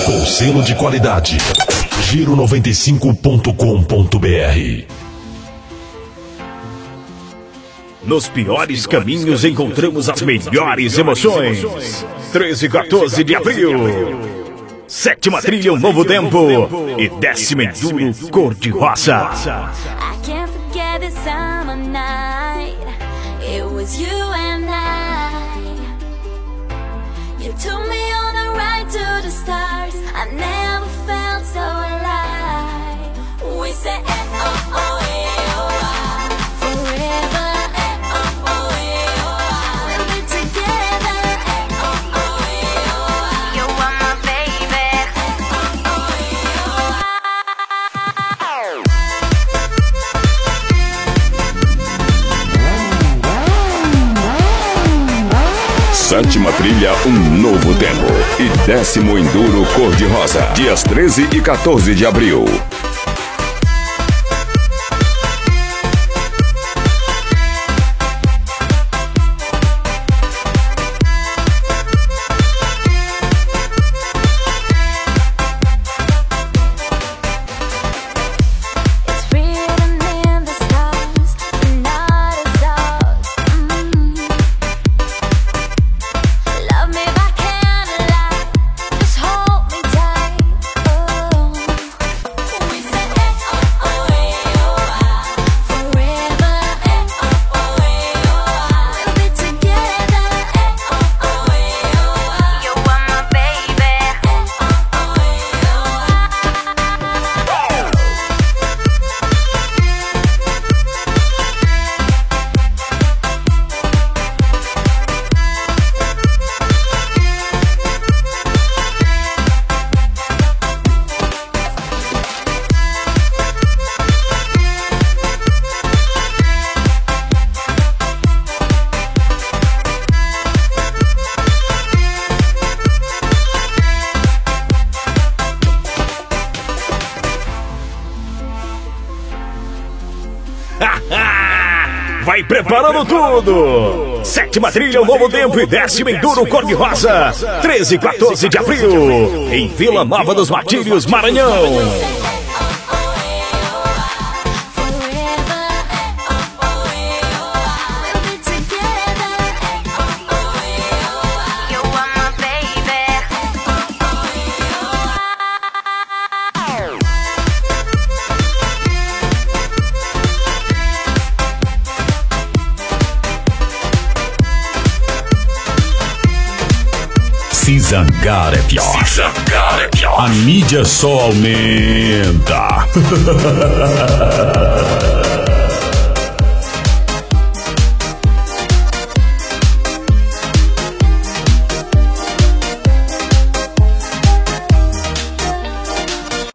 Com selo de qualidade. Giro95.com.br. Nos piores caminhos encontramos as melhores emoções. 13 e 14 de abril. Sétima trilha, um novo tempo. E 10º Enduro cor-de-rosa. I can't forget this summer night. It was you and I. You took me on a ride to the stars. I never felt so alive. We said, oh, oh, yeah, oh, ah. Forever. Sétima trilha, um novo tempo. E 10º Enduro cor-de-rosa. Dias 13 e 14 de abril. Vai preparando tudo! Sétima trilha, um novo tempo e 10º Enduro cor-de-rosa. 13 e 14 de abril. Em Vila Nova dos Martírios, Maranhão. Se zangar é pior. Se zangar é pior. A mídia só aumenta.